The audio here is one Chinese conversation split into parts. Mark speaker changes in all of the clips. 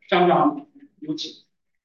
Speaker 1: 张长有请。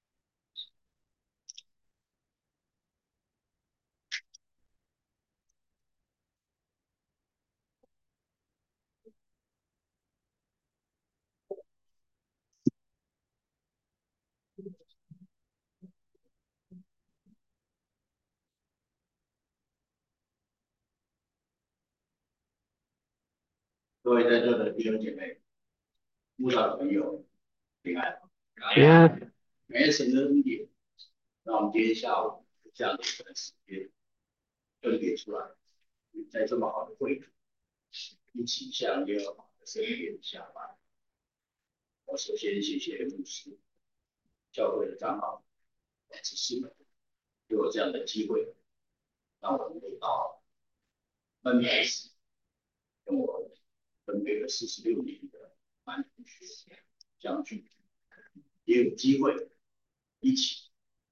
Speaker 2: 各位在座的弟兄姐妹、慕道的朋友，平安。
Speaker 3: 平安。
Speaker 2: 感谢神的恩典，让我们今天下午这样的一段时间分别出来，在这么好的会场，一起向耶和华的圣殿下拜。我首先谢谢牧师、教会的长老、执事们，给我这样的机会，让我能够到分别时跟我分别了46年的班同学相聚，也有机会一起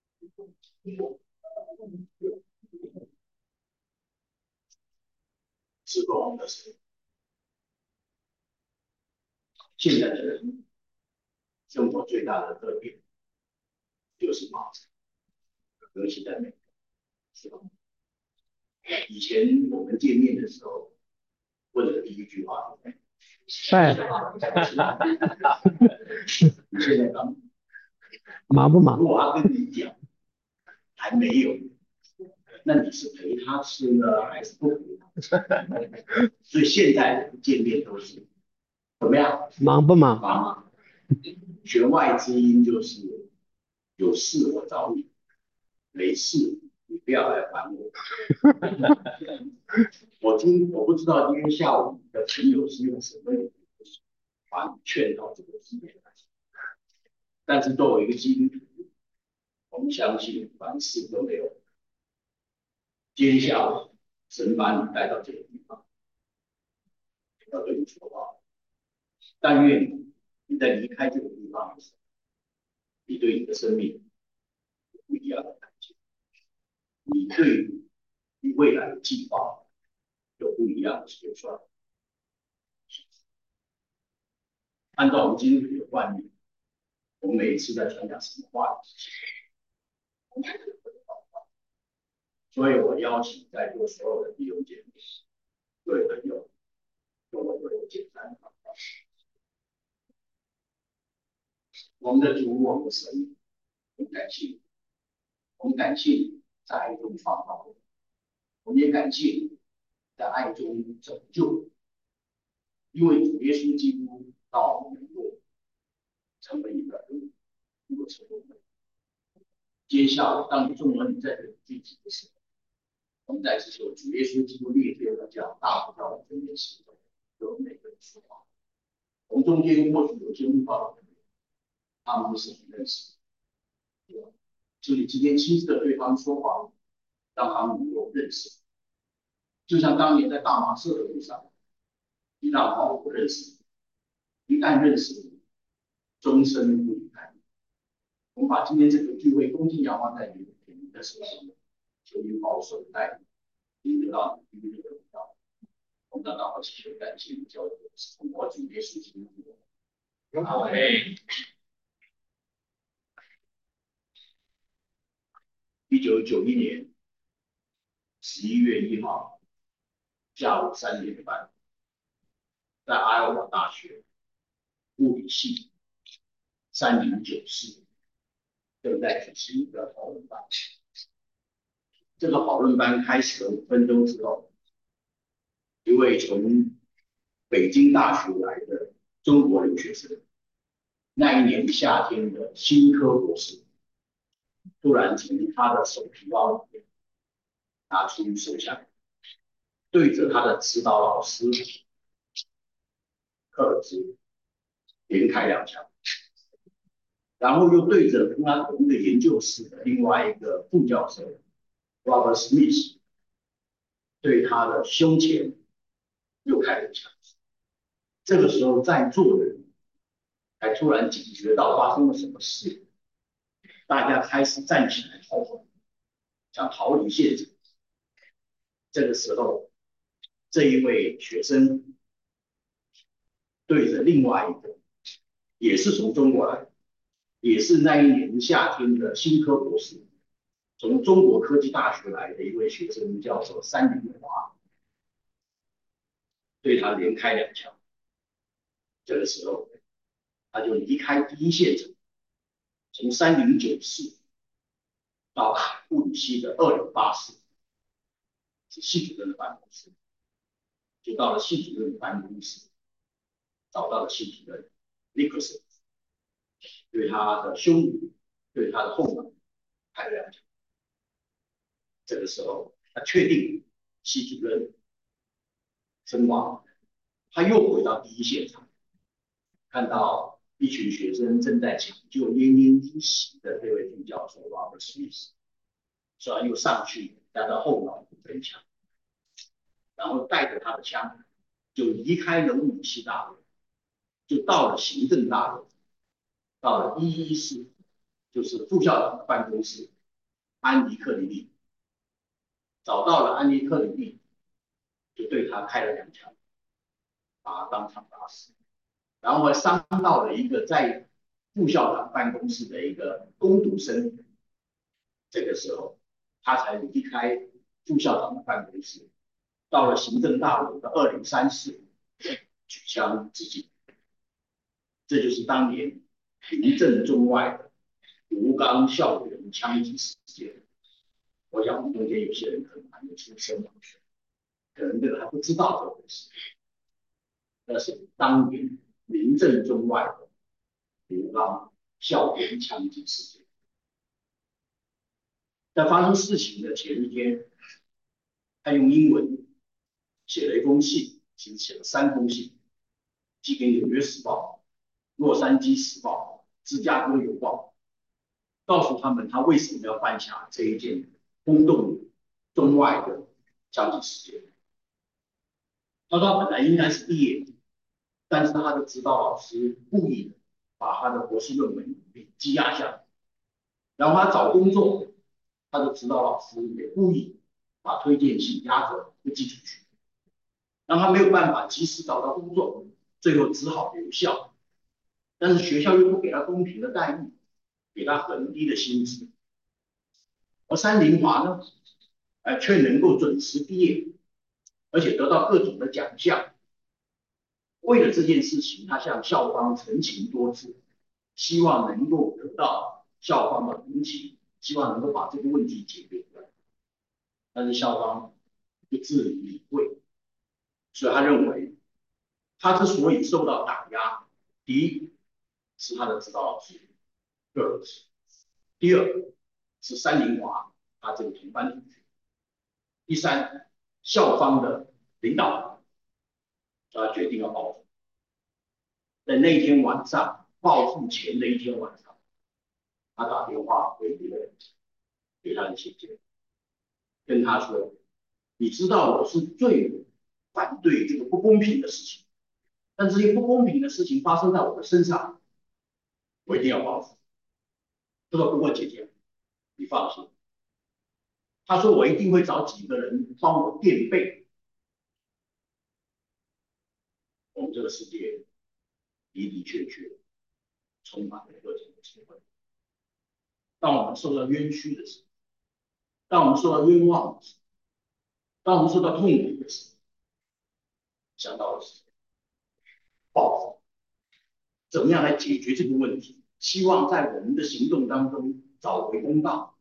Speaker 2: 侍奉我们的神。现在的人生活最大的特点就是忙，尤其在美国，是吧？以前我们见面的时候，问的第一句话，
Speaker 3: 哎，
Speaker 2: 你现在干嘛？
Speaker 3: 忙不忙？
Speaker 2: 如果他跟你讲还没有，那你是陪他吃呢，还是不陪他？所以现在见面都是怎么样？
Speaker 3: 忙不忙？
Speaker 2: 忙。弦外之音就是有事我找你，没事你不要来烦我。我不知道今天下午你的朋友是用什么理由把你劝到这个地步，但是作为一个基督徒，我们相信凡事都没有。今天下午神把你带到这个地方，要对你说话，但愿你在离开这个地方的时候，你对你的生命有不一样的感觉，你对你未来的计划有不一样的计算。按照我们基督徒的惯例，我们每一次在传讲什么话之前，我们还是会祷告。所以我邀请在座所有的弟兄姐妹、各位朋友，跟我做一个简单的祷告。我们的主，我们的神，我们感谢你，我们感谢你在爱中创造我们，我们也感谢你在爱中拯救，因为主耶稣基督让我们能够成为一个人，能够成为一个人。接下来，当你众人在这里聚集的时候，我们在此求主耶稣基督列举了这样大不道的分别时候，对我们每个人说话。我们中间或许有些误报的人，他们不是很认识，对吧？就你今天亲自的对他们说话，让他们能够认识。就像当年在大马士的路上，你让保罗认识你，一旦认识你，终身不离开你。我们把今天这个聚会恭敬仰望在你的手上，求你保守带领，得到你的荣耀。我们的祷告祈求感谢你教导通过主耶稣基督的阿门。1991年11月1号下午3点半，在爱荷华大学物理系3094正在举行一个讨论班。这个讨论班开始了5分钟之后，一位从北京大学来的中国留学生，那一年夏天的新科博士，突然从他的手提包里面拿出手枪，对着他的指导老师克尔兹连开2枪，然后又对着跟他同一个研究室的另外一个副教授 Robert Smith 对他的胸前又开了枪。这个时候，在座的人才突然警觉到发生了什么事，大家开始站起来逃跑，想逃离现场。这个时候，这一位学生对着另外一个也是从中国来的也是那一年夏天的新科博士，从中国科技大学来的一位学生，叫做山林华，对他连开2枪。这个时候，他就离开第一现场，从3094到物理系的2084，是系主任的办公室，就到了系主任的办公室，找到了系主任尼克森，对他的胸部、对他的后脑开了2枪。这个时候，他确定系主任身亡，他又回到第一现场，看到一群学生正在抢救奄奄一息的这位副教授 Robert Smith， 所以他又上去带到后脑部分枪，然后带着他的枪就离开了物理系大楼，就到了行政大楼，到了114，就是副校长的办公室，安妮克里利，找到了安妮克里利，就对他开了2枪，把他当场打死。然后还伤到了一个在副校长办公室的一个工读生。这个时候，他才离开副校长的办公室，到了行政大楼的2034，举枪自尽。这就是当年名震中外的吴刚校园枪击事件。我想中间有些人可能还没出生，可能这个还不知道这回事。那是当年名震中外的吴刚校园枪击事件。在发生事情的前一天，他用英文写了一封信，其实写了3封信，寄给《纽约时报》、《洛杉矶时报》、《芝加哥邮报》，告诉他们他为什么要犯下这一件轰动中外的枪击事件。他说他本来应该是毕业，但是他的指导老师故意的把他的博士论文给积压下来，然后他找工作，他的指导老师也故意把推荐信压着不寄出去，让他没有办法及时找到工作，最后只好留校。但是学校又不给他公平的待遇，给他很低的薪资。而山林华呢，却能够准时毕业，而且得到各种的奖项。为了这件事情，他向校方陈情多次，希望能够得到校方的同情，希望能够把这个问题解决掉。但是校方不置理会，所以他认为，他之所以受到打压，第一是他的指导老师，Girls，第二是山林华他这个同班同学，第三校方的领导，他决定要报复。在那天晚上，报复前的一天晚上，他打电话给他的姐姐，跟他说：“你知道我是最反对这个不公平的事情，但这些不公平的事情发生在我的身上，我一定要报复。”他说：“不过姐姐，你放心。”他说：“我一定会找几个人帮我垫背。我们这个世界的的确确充满了各种的机会。当我们受到冤屈的时候，当我们受到冤枉的时候，当我们受到痛苦的时候，想到的是报复，怎么样来解决这个问题？希望在我们的行动当中找回公道。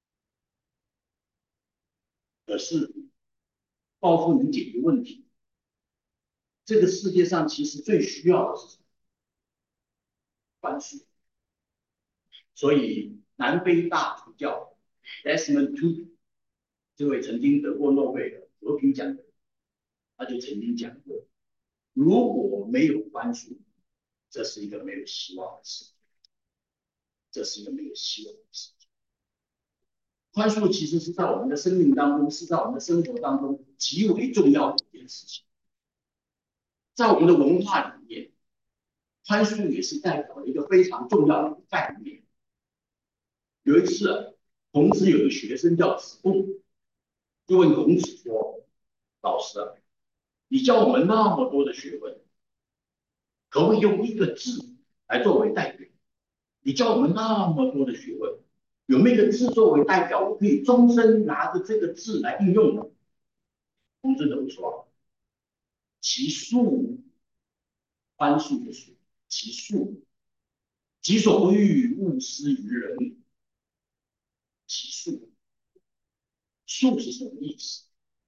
Speaker 2: 可是报复能解决问题？这个世界上其实最需要的是什么？宽恕。所以南非大主教 Desmond Tutu 这位曾经得过诺贝尔和平奖的人，他就曾经讲过，如果没有宽恕，这是一个没有希望的事情，这是一个没有希望的事情。宽恕其实是在我们的生命当中，是在我们的生活当中极为重要的一件事情。在我们的文化里面，宽恕也是代表了一个非常重要的概念。有一次，孔子有个学生叫子贡，就问孔子说：“老师啊，你教我们那么多的学问，可不可以用一个字来作为代表？ 你教我们那么多的学问，有没有一个字作为代表，我可以终身拿着这个字来应用的？孔子怎么说？其恕，宽恕的恕，其恕，己所不欲，勿施于人。其恕，恕是什么意思？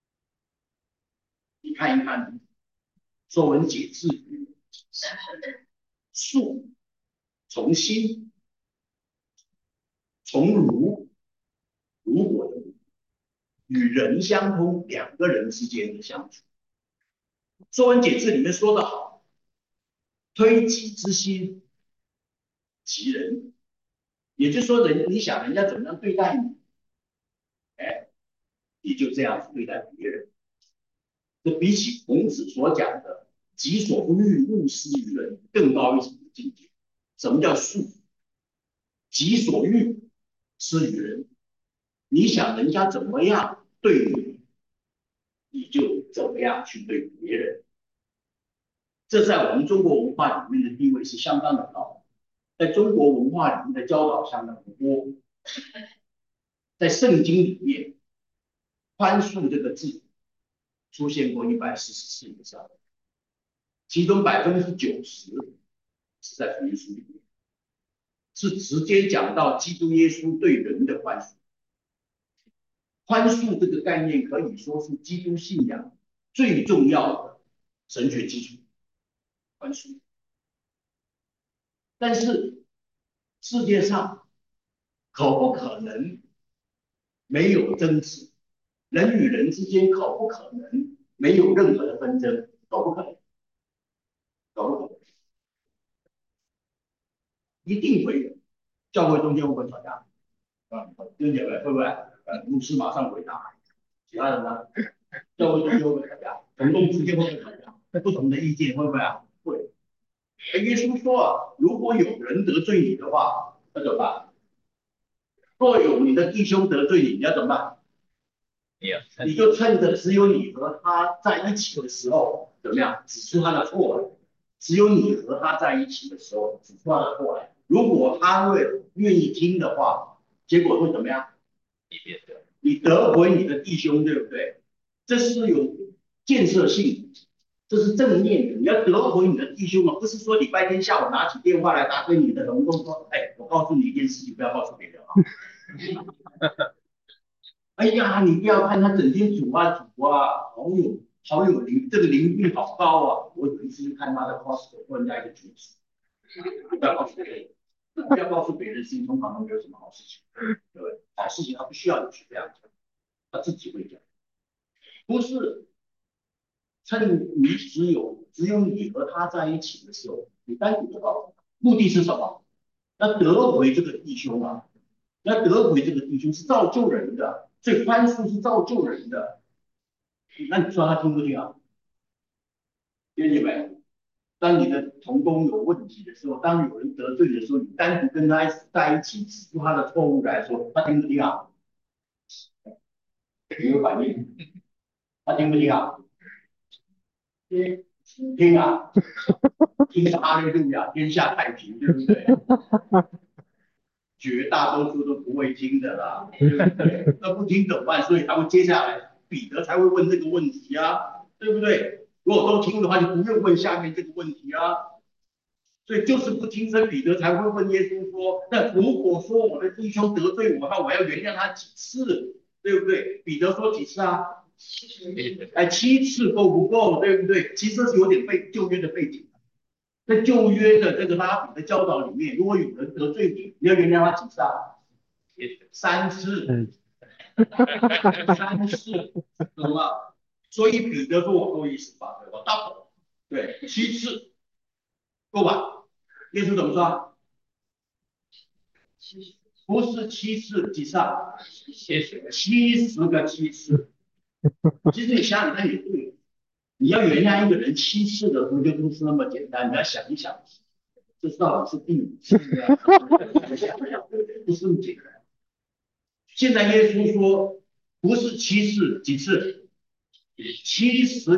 Speaker 2: 你看一看《说文解字》里面，恕从心，从儒，如果的儒，与人相通，两个人之间的相处。《说文解字》里面说得好，推己之心，及人。也就是说，你想人家怎么样对待你，哎，你就这样子对待别人。这比起孔子所讲的"己所不欲，勿施于人"更高一层的境界。什么叫恕？己所欲，施于人。你想人家怎么样对你，你就怎么样去对别人。这在我们中国文化里面的地位是相当的高，在中国文化里面的教导相当的多。在圣经里面，宽恕这个字出现过144以上，其中90%是在福音书里面，是直接讲到基督耶稣对人的宽恕。宽恕这个概念可以说是基督信仰最重要的神学基础，宽恕。但是世界上可不可能没有争执？人与人之间可不可能没有任何的纷争？可不可能？可不可能？一定会有。教会中间会不会吵架？弟兄姐妹会不会？牧师马上回答。其他人呢？教会中间会不会吵架？同工之间会不会吵架？不同的意见会不会啊？会。耶稣说啊，如果有人得罪你的话，那怎么办？若有你的弟兄得罪你，你要怎么办？你就趁着只有你和他在一起的时候，怎么样指出他的错来？只有你和他在一起的时候，指出他的错来。如果他愿意听的话，结果会怎么样？你得回你的弟兄，对不对？这是有建设性的，这是正面的。你要得回你的弟兄啊，不是说礼拜天下午拿起电话来打给你的同工说：“哎，我告诉你一件事情，不要告诉别人啊。”哎呀，你不要看他整天煮啊煮啊，好有这个灵性好高啊！我有一次去看他的 Costco，问人家一个橘子，不要告诉别人，不要告诉别人，心通常都没有什么好事情，对不对？好事情他不需要你去这样讲，他自己会讲，不是趁你只有你和他在一起的时候，你单独的告诉他，目的是什么？要得回这个弟兄啊，要得回这个弟兄是造就人的，所以宽恕是造就人的。那你说他听不听啊？听见没？当你的同工有问题的时候，当有人得罪的时候，你单独跟他在一起指出他的错误来说，他听不听啊？有没有反应？他听不听啊？听啊，听哈利路亚，天下太平，对不对？绝大多数都不会听的啦，对不对？那不听怎么办？所以他们接下来彼得才会问这个问题啊，对不对？如果都听的话，就不用问下面这个问题啊。所以就是不听，所以彼得才会问耶稣说：“那如果说我的弟兄得罪我，那我要原谅他几次？对不对？”彼得说几次啊？哎，7次够不够？对不对？其实是有点旧约的背景。在旧约的这个拉比的教导里面，如果有人得罪你，你要原谅他几次啊？3次，3次，懂吗？所以彼得说我够意思吧？我 double，对，7次够吧？耶稣怎么说？不是7次，几次啊？70个7次。其实你想想看也对，你要原谅一个人7次的时候，就不是那么简单。你要想一想，这到底是第5次呢？不是那么简单。现在耶稣说，不是7次，几次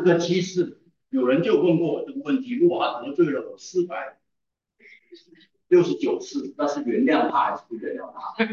Speaker 2: ？70个7次。有人就问过我这个问题：如果他得罪了我400， 69次，那是原谅他还是不原谅他？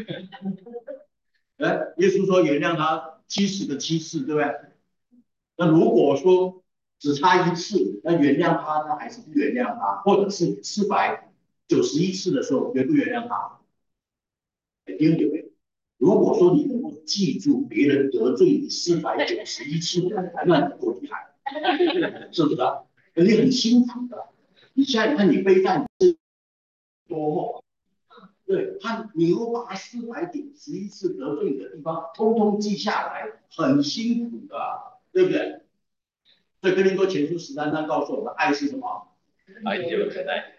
Speaker 2: 耶稣说原谅他70个7次，对不对？那如果说只差1次，那原谅他呢，还是不原谅他？或者是491次的时候，原不原谅他？弟兄姐妹，如果说你能够记住别人得罪你491次，那你多厉害，是不是啊？你很辛苦的。你现在看你背债多，对他，你如果把491次得罪你的地方通通记下来，很辛苦的，对不对？所以哥林多前书13章告诉我们，爱是什么？
Speaker 1: 爱就忍耐，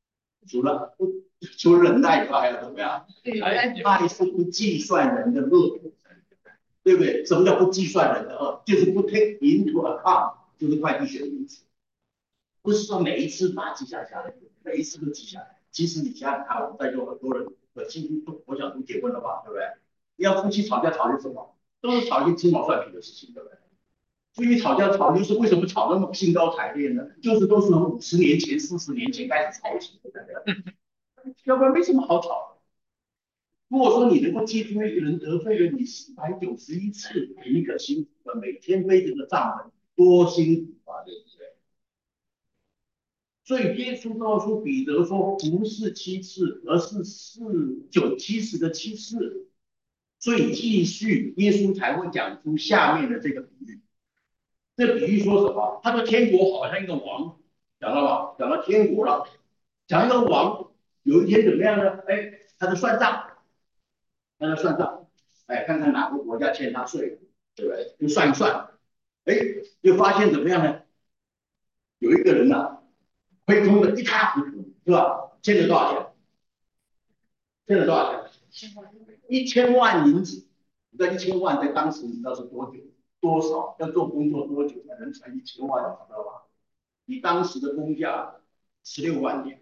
Speaker 2: 除了忍耐以外，还有怎么样？爱是不计算人的恶，对不对？什么叫不计算人的恶？就是不 take into account，就是会计学的名词。不是说每一次把它记下来，每一次都记下来。其实你想想看，我们在座很多人，我想都结婚了吧，对不对？要夫妻吵架吵些什么？都是吵一些鸡毛蒜皮的事情，对不对？夫妻吵架吵就是为什么吵那么兴高采烈呢？就是都是从50年前、40年前开始吵起的，要不然没什么好吵的。如果说你能够记住一个人得罪了你491次，你可辛苦了，每天背着个账本，多辛苦啊，对不对？所以耶稣告诉彼得说，不是7次，而是70个7次。所以继续，耶稣才会讲出下面的这个比喻。这比喻说什么？他说天国好像一个王，讲到吗？讲到天国了，讲一个王有一天怎么样呢？哎，他在算账，哎，看看哪个国家欠他税，对不对？就算一算，哎，就发现怎么样呢？有一个人啊，亏空的一塌糊涂，是吧？欠了多少钱？欠了多少钱？1000万银子。这1000万在当时你知道是多久？多少？要做工作多久才能存1000万？你知道吧？以当时的工价16万年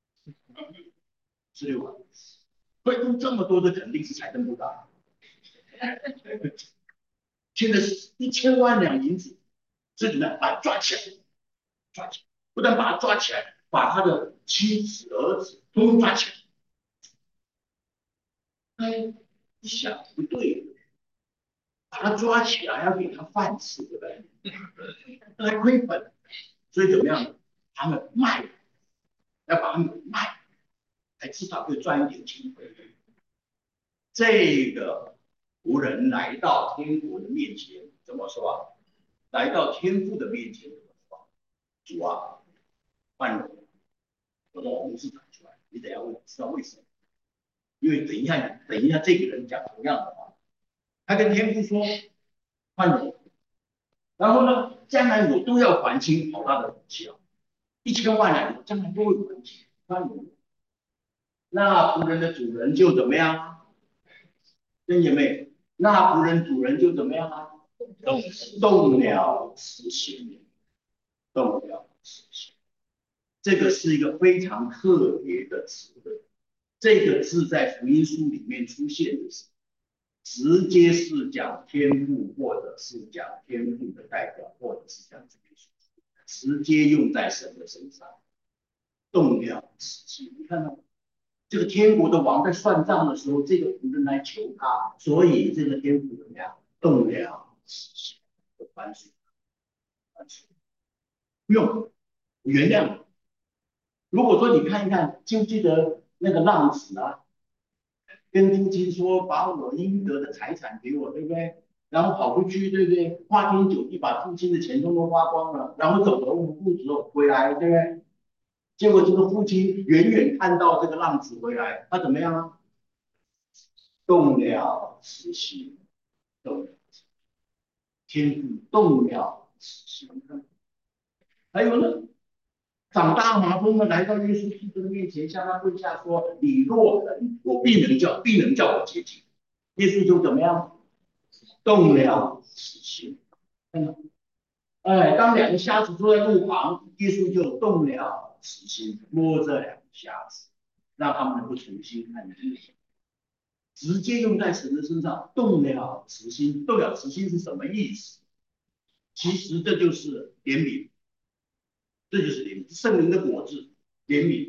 Speaker 2: ，16万，亏空这么多的肯定是财政部的，欠的是1000万两银子，这怎么样？把他抓起来，抓起来，不但把他抓起来，把他的妻子、儿子都抓起来。哎，一想不对，把他抓起来要给他饭吃，对不对？还亏本，所以怎么样？他们卖，要把他们卖，才至少可以赚一点钱回来。这个仆人来到天国的面前，怎么说啊？来到天父的面前，怎么说？主啊，宽容，我的红字打出来，你等一下问，知道为什么？因为等一下这个人讲同样的话，他跟天父说宽容，然后呢，将来我都要还清好大的福气啊，1000万两，我将来都会还清，宽容。那仆人的主人就怎么样啊？跟姐妹，那仆人主人就怎么样啊？动了慈心，动了慈心。这个是一个非常特别的词汇，这个字在福音书里面出现的是，直接是讲天赋，或者是讲天赋的代表，或者是讲这个直接用在神的身上，动了慈心。你看到这个天国的王在算账的时候，这个仆人来求他，所以这个天父怎么样？动了慈心，宽恕，宽恕，不用原谅。如果说你看一看，记不记得那个浪子啊，跟父亲说把我应得的财产给我，对不对？然后跑回去，对不对？花天酒地，把父亲的钱都花光了，然后走投无路之后回来，对不对？结果这个父亲远远看到这个浪子回来，他怎么样啊？动了慈心，动了天父动了慈心。还有呢，长大麻风的来到耶稣基督的面前，向他跪下说：“你若能，我必能叫我洁净。”耶稣就怎么样？动了慈心。看到？哎，当两个瞎子坐在路旁，耶稣就动了慈心，摸着两个瞎子，让他们能够重新看见。直接用在神的身上，动了慈心。动了慈心是什么意思？其实这就是怜悯，这就是怜悯，圣灵的果子，怜悯。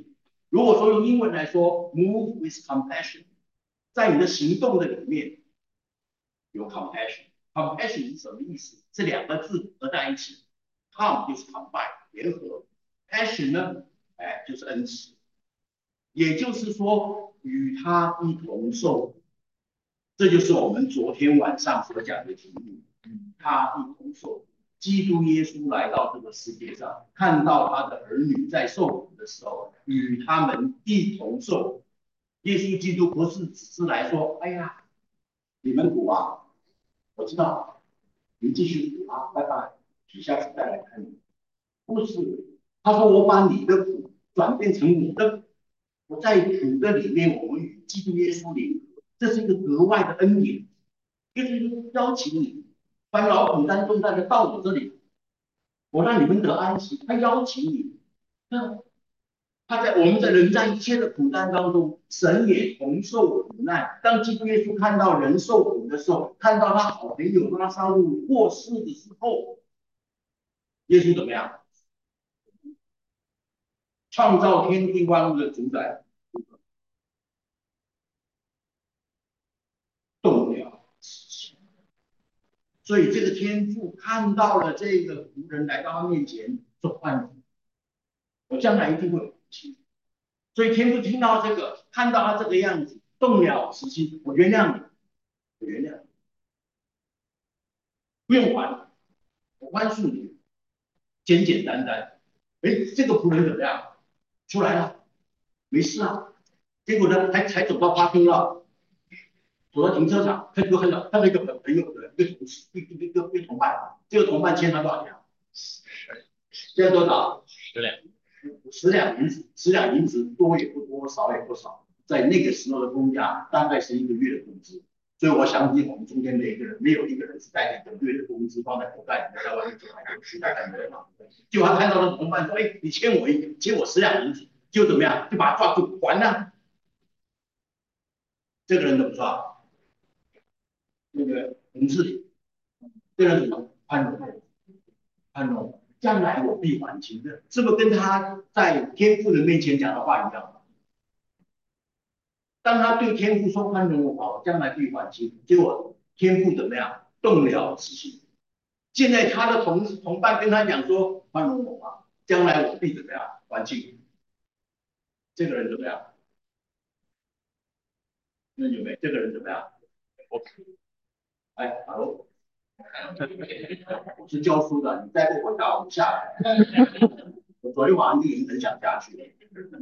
Speaker 2: 如果说用英文来说 ，move with compassion， 在你的行动的里面有 compassion。compassion 是什么意思？是两个字合在一起 ，com 就是 combine 联合 ，passion 呢，就是恩慈，也就是说与他一同受。这就是我们昨天晚上所讲的题目，与他一同受。基督耶稣来到这个世界上，看到他的儿女在受苦的时候，与他们一同受。耶稣基督不是只是来说，哎呀，你们苦啊，我知道，你们继续苦啊，拜拜，你下次再来看你。不是，他说我把你的苦转变成我的苦，我在苦的里面，我们与基督耶稣联合，这是一个格外的恩典。耶稣邀请你，把劳苦担重担的到我这里，我让你们得安息。他邀请你，那我们在人在一切的苦难当中，神也同受苦难。当基督耶稣看到人受苦的时候，看到他好朋友拉撒路过世的时候，耶稣怎么样？创造天地万物的主宰动了慈心，所以这个天父看到了这个仆人来到他面前说：“万主，我将来一定会有福气。”所以天父听到这个，看到他这个样子，动了慈心，我原谅你，我原谅你，不用还，我宽恕你，简简单单。哎，这个仆人怎么样？出来了，没事啊。结果呢，才走到花厅了，走到停车场，他就看到一个朋友的一个同事，一个同伴，这个同伴欠他多少钱？现在多少
Speaker 1: 10两。
Speaker 2: 10两银子多也不多，少也不少，在那个时候的工价大概是一个月的工资。所以我相信我们中间每一个人没有一个人是带着一个月的工资放在口袋里面，在外面走来走去，大概没有。就他看到的同伴说：“哎，你欠我10两银子，就怎么样？就把他抓住还了。”这个人怎么抓？那个同事里，这个人怎么宽容？宽容，将来我必还清的，是不是跟他在天父的面前讲的话一样？当他对天父说宽容我好，将来必还清，结果天父怎么样？动了慈心。现在他的同伴跟他讲说宽容我吧，将来我必怎么样还清。这个人怎么样？那有没有？这个人怎么样？哎，hello，我是教书的，你再不回答我下来。我昨天晚上就已经很想下去了，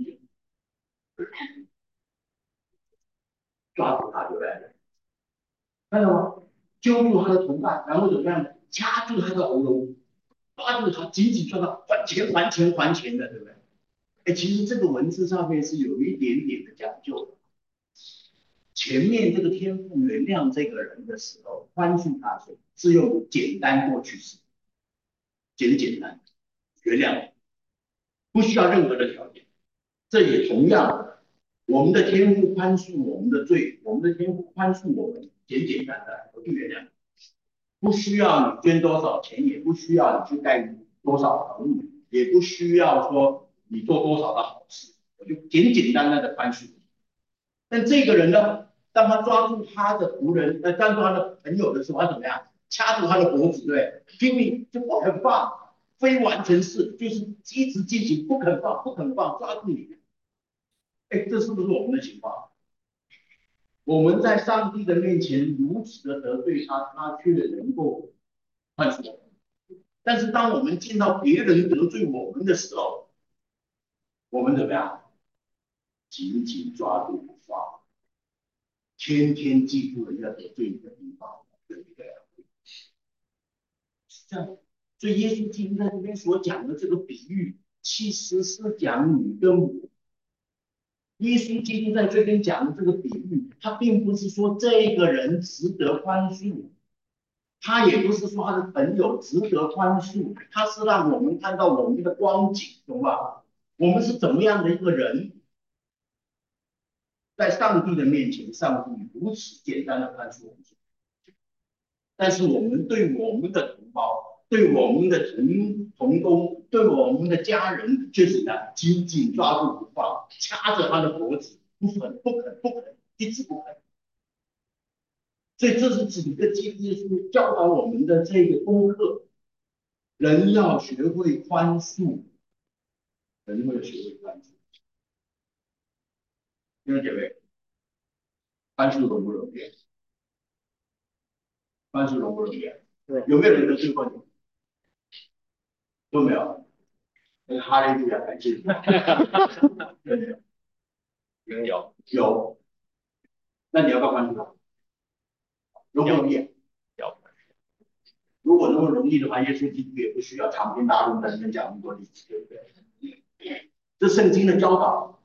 Speaker 2: 抓住他，对不对？看到吗？揪住他的同伴，然后怎么样呢？掐住他的喉咙，抓住他，紧紧抓他，还钱还钱还钱的，对不对？哎，其实这个文字上面是有一点点的讲究的。前面这个天父原谅这个人的时候，宽恕他时是用简单过去式，简单原谅，不需要任何的条件。这也同样的，我们的天父宽恕我们的罪，我们的天父宽恕我们，简单，我就原谅你。不需要你捐多少钱，也不需要你去盖多少房屋，也不需要说你做多少的好事，我就简单的宽恕你。但这个人呢，当他抓住他的仆人，抓住他的朋友的时候，他怎么样？掐住他的脖子，对，拼命就不肯放，非完成式，就是一直进行，不肯放，不肯放，抓住你。哎，这是不是我们的情况？我们在上帝的面前如此的得罪他，他却能够宽恕我们。但是当我们见到别人得罪我们的时候，我们怎么样？紧紧抓住不放，天天记住人家得罪你的地方，对不对？是这样。所以耶稣基督在这边所讲的这个比喻，其实是讲你跟我。耶稣基督在这边讲的这个比喻，他并不是说这个人值得宽恕，他也不是说他的朋友值得宽恕，他是让我们看到我们的光景，懂吧？我们是怎么样的一个人，在上帝的面前，上帝如此简单的宽恕我们。但是我们对我们的同胞，对我们的同工， 对我们的家人却是呢紧紧抓住不放，掐着他的脖子，不肯，一直不肯。所以这是整个基督耶稣教导我们的这个功课，人要学会宽恕，人会学会宽恕。弟兄姐妹，宽恕容不容易？宽恕容不容易？有没有人得罪过你？都没有。哈利路亚，感谢主。有，那你要不要宽恕他？容不容易？如果那么容易的话，耶稣基督也不需要长篇大论在里面讲那么多例子，对不对？这圣经的教导，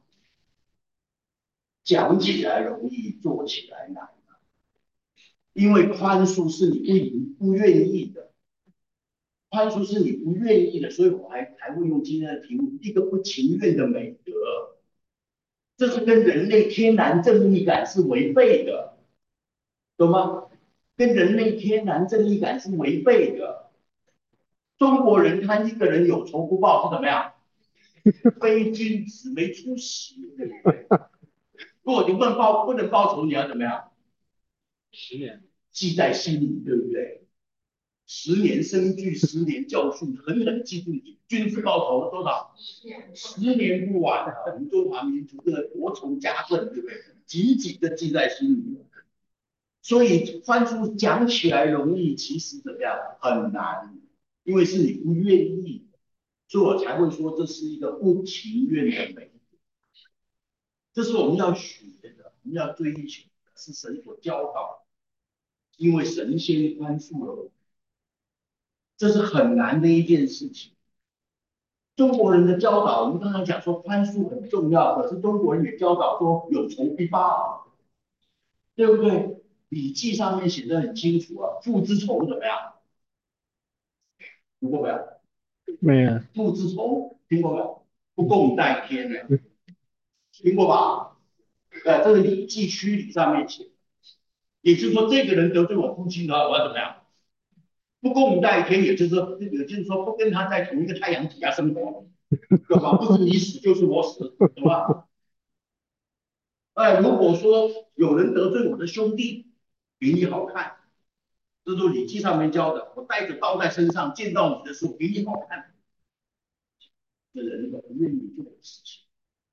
Speaker 2: 讲起来容易，做起来难。因为宽恕是你不愿意的，宽恕是你不愿意的，所以我还会用今天的题目，一个不情愿的美德，这是跟人类天然正义感是违背的，懂吗？跟人类天然正义感是违背的。中国人看一个人有仇不报是怎么样？非君子，没出息，对不对？如果你不能报仇，你要怎么样？10年记在心里，对不对？10年生聚，10年教训，狠狠记住你。君子报仇多少？10年不晚啊！我们中华民族这个国仇家恨，对不对？紧紧的记在心里。所以宽恕讲起来容易，其实怎么样很难，因为是你不愿意，所以我才会说这是一个不情愿的美德。这是我们要学的，我们要追求的，是神所教导的，因为神先宽恕了我们，这是很难的一件事情。中国人的教导，我们刚才讲说宽恕很重要，可是中国人也教导说有仇必报，对不对？礼记上面写的很清楚啊，父之仇怎么样？听过没有？
Speaker 3: 没有。
Speaker 2: 父之仇听过没有？不共戴天的，听过吧？这个礼记区礼上面写，也就是说，这个人得罪我父亲的话，我要怎么样？不共戴天，也就是说，不跟他在同一个太阳底下生活，对吧？不是你死就是我死，懂吗？如果说有人得罪我的兄弟，比你好看，这都礼记上面教的。我带着刀在身上，见到你的时候比你好看，这人不愿意做的事情，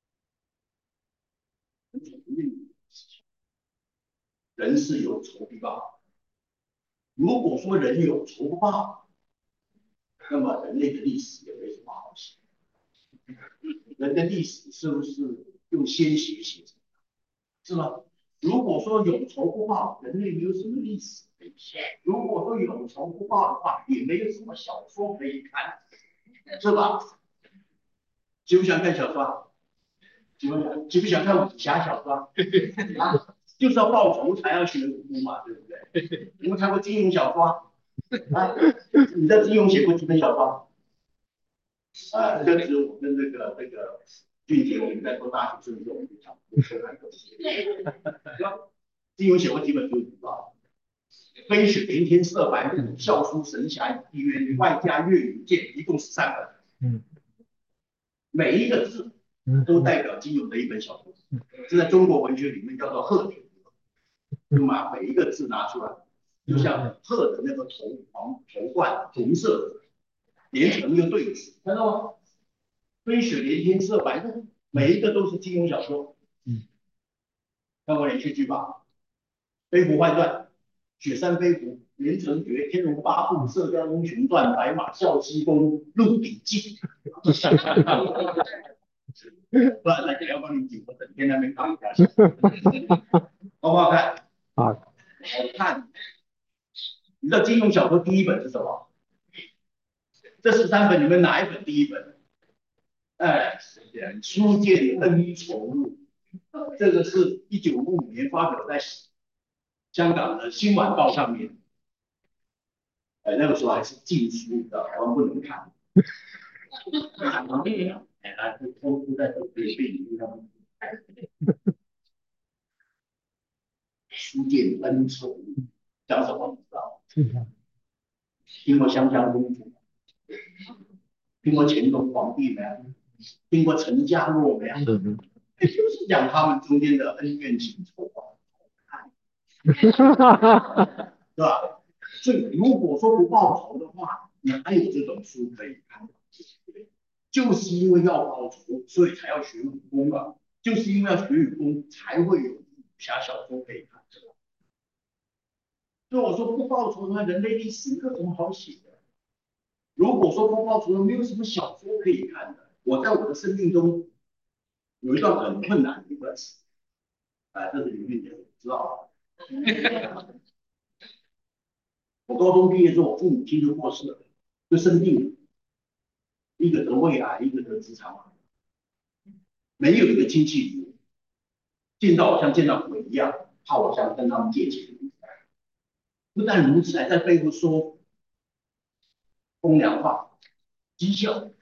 Speaker 2: 人所不愿意做的事情。人是有仇必报。如果说人有仇不报，那么人类的历史也没什么好写。人的历史是不是用鲜血写成的？是吧？如果说有仇不报，人类没有什么历史可以写；如果说有仇不报的话，也没有什么小说可以看，是吧？喜不喜欢看小说？喜不喜欢看武侠小说？啊，就是要报仇才要学武功嘛，对不对？有没有看过金庸小说？啊，你在金庸写过几本小说？就只有我跟这个俊杰，我们在做大学生的时候，我们就讲过很多写。金庸写过几本书，你知道？飞雪连天射白鹿，笑书神侠倚月，外加岳云剑，一共13本。每一个字都代表金庸的一本小说。这在中国文学里面叫做鹤顶，就把每一个字拿出来，就像鹤的那个头冠红色的，连成一个对子，看到吗？飞雪连天射白鹿，每一个都是金庸小说。看过连续剧吧？飞狐外传、雪山飞狐、连城诀、天龙八部、射雕英雄传、白马啸西风、鹿鼎记。不然大家要帮你解，我整天在那边看下去，好不好看？
Speaker 3: 好。
Speaker 2: 好看。你知道金庸小说第一本是什么？这13本里面哪一本第一本？书剑恩仇录，这个是1955年发表在香港的新晚报上面。那个时候还是禁书的，台湾不能看。就偷偷在被领上面。书剑恩仇录讲什么？你知道？听过香香公主？ 听过乾隆皇帝没有？听过陈家洛没有？就是讲他们中间的恩怨情仇啊，对吧？所以如果说不报仇的话，你还有这种书可以看，就是因为要报仇，所以才要学武功啊，就是因为要学武功，才会有武侠小说可以看。所以我说不报仇的话，人类历史有什么好写的？如果说不报仇，没有什么小说可以看的。我在我的生命中有一段很困难的一段时间，这是李运也知道。我高中毕业之后，我父母亲就过世了，就生病了，一个得胃癌，一个得直肠癌，没有一个亲戚理我，见到我像见到鬼一样，怕我向跟他们借钱。不但如此，还在背后说风凉话、讥笑。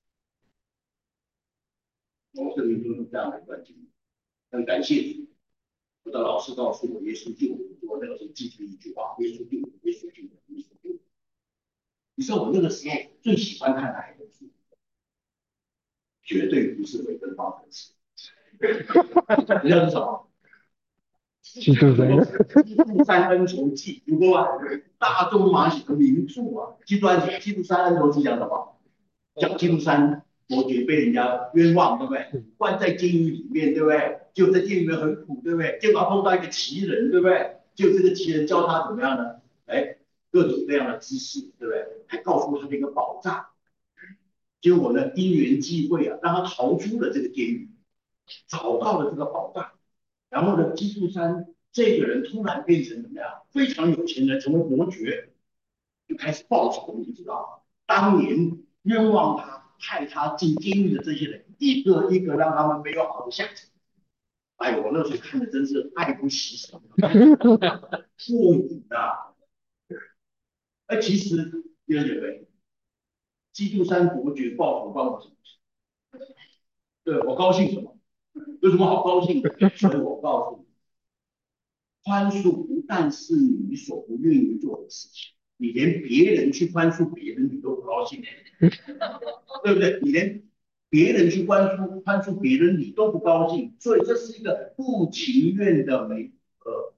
Speaker 2: 我生命中有这样的一段经历，很感谢我的老师告诉我，耶稣救我。我那个时候记住一句话：耶稣救我，耶稣救我，耶稣救我。你说我那个时候最喜欢看哪一本书？绝对不是韦登方程式，你知道是什么？
Speaker 3: 记住这个。
Speaker 2: 基督山恩仇记，有过吧？大仲马写的名著啊。基督山恩仇记讲什么？讲基督山伯爵被人家冤枉，对不对？关在监狱里面，对不对？就在监狱里面很苦，对不对？结果他碰到一个奇人，对不对？就这个奇人教他怎么样呢？哎，各种各样的知识，对不对？还告诉他的一个宝藏。结果呢，因缘际会啊，让他逃出了这个监狱，找到了这个宝藏。然后呢，基督山这个人突然变成怎么样？非常有钱人，成为伯爵，就开始报仇，你知道吗？当年冤枉他、害他进监狱的这些人，一个一个让他们没有好的下场。哎，我那时候看的真是爱不释手，过瘾啊！哎，其实弟兄姐妹，基督山伯爵报仇关我什么事？对我高兴什么？有什么好高兴的？所以我告诉你，宽恕不但是你所不愿意做的事情，你连别人去宽恕别人你都不高兴，对不对？你连别人去宽恕别人你都不高兴，所以这是一个不情愿的美和。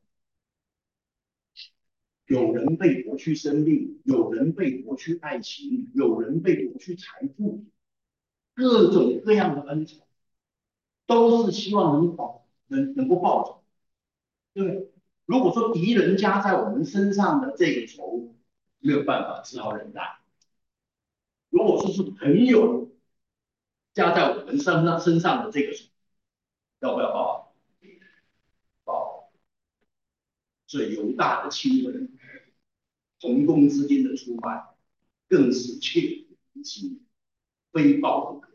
Speaker 2: 有人被夺去生命，有人被夺去爱情，有人被夺去财富，各种各样的恩宠，都是希望能够报仇，对不对？如果说敌人加在我们身上的这个仇，没有办法，只好忍耐。如果说是朋友加在我们身上的这个仇，要不要报？报。所以犹大的亲人，同工之间的出卖，更是切肤之言，非报不可。